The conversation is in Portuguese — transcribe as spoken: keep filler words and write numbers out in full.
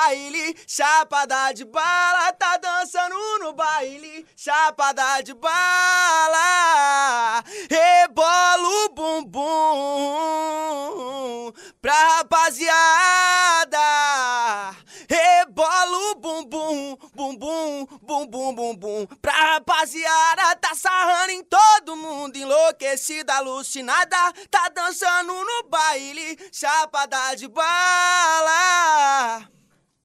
baile, chapada de bala, tá dançando no baile, chapada de bala, rebola o bumbum pra rapaziada, rebola o bumbum, bumbum, bumbum, bumbum pra rapaziada, tá sarrando em todo mundo, enlouquecida, alucinada, tá dançando no baile, chapada de bala.